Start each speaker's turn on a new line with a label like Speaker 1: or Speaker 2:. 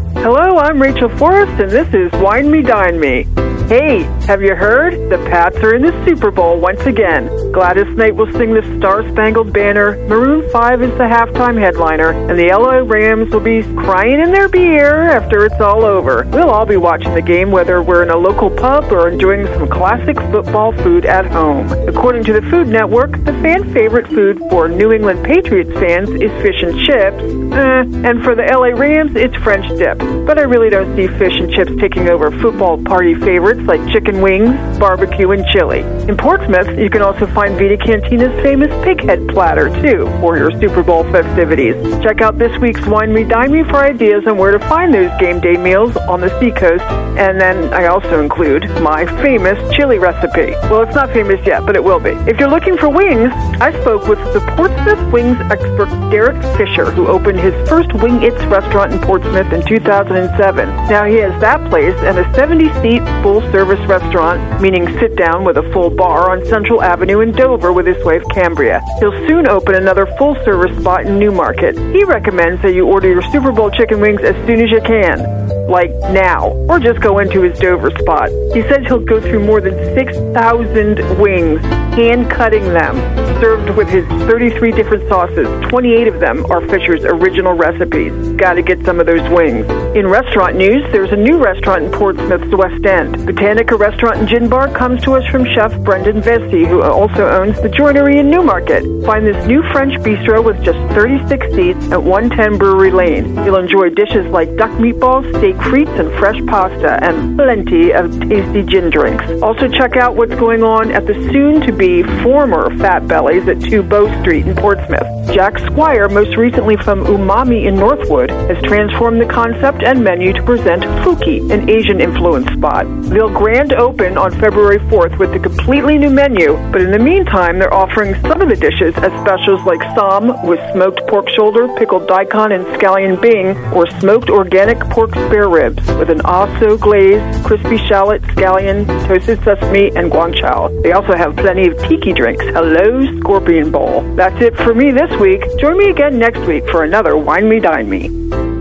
Speaker 1: Hello, I'm Rachel Forrest, and this is Wine Me, Dine Me. Hey, have you heard? The Pats are in the Super Bowl once again. Gladys Knight will sing the Star-Spangled Banner, Maroon 5 is the halftime headliner, and the LA Rams will be crying in their beer after it's all over. We'll all be watching the game whether we're in a local pub or enjoying some classic football food at home. According to the Food Network, the fan favorite food for New England Patriots fans is fish and chips, and for the LA Rams, it's French dip. But I really don't see fish and chips taking over football party favorites like chicken wings, barbecue, and chili. In Portsmouth, you can also find Vita Cantina's famous pighead platter, too, for your Super Bowl festivities. Check out this week's Wine Me, Dine Me for ideas on where to find those game day meals on the seacoast, and then I also include my famous chili recipe. Well, it's not famous yet, but it will be. If you're looking for wings, I spoke with the Portsmouth wings expert Derek Fisher, who opened his first Wing It's restaurant in Portsmouth in 2007. Now he has that place and a 70-seat full-service restaurant, meaning sit-down with a full bar on Central Avenue in Dover with his wife Cambria. He'll soon open another full-service spot in Newmarket. He recommends that you order your Super Bowl chicken wings as soon as you can, like now, or just go into his Dover spot. He says he'll go through more than 6,000 wings, hand-cutting them, served with his 33 different sauces. 28 of them are Fisher's original recipes. Gotta get some of those wings. In restaurant news, there's a new restaurant in Portsmouth's West End. Botanica Restaurant and Gin Bar comes to us from Chef Brendan Vesey, who also owns the Joinery in Newmarket. Find this new French bistro with just 36 seats at 110 Brewery Lane. You'll enjoy dishes like duck meatballs, steak frites, and fresh pasta, and plenty of tasty gin drinks. Also check out what's going on at the soon-to-be former Fat Bellies at 2 Bow Street in Portsmouth. Jack Squire, most recently from Umami in Northwood, has transformed the concept and menu to present Fuki, an Asian-influenced spot. They'll grand open on February 4th with a completely new menu, but in the meantime, they're offering some of the dishes as specials like Som with smoked pork shoulder, pickled daikon, and scallion bing, or smoked organic pork spare ribs with an aso glaze, crispy shallot, scallion, toasted sesame, and guanciale. They also have plenty of tiki drinks. Hello, Scorpion Bowl. That's it for me this week. Join me again next week for another Wine Me, Dine Me.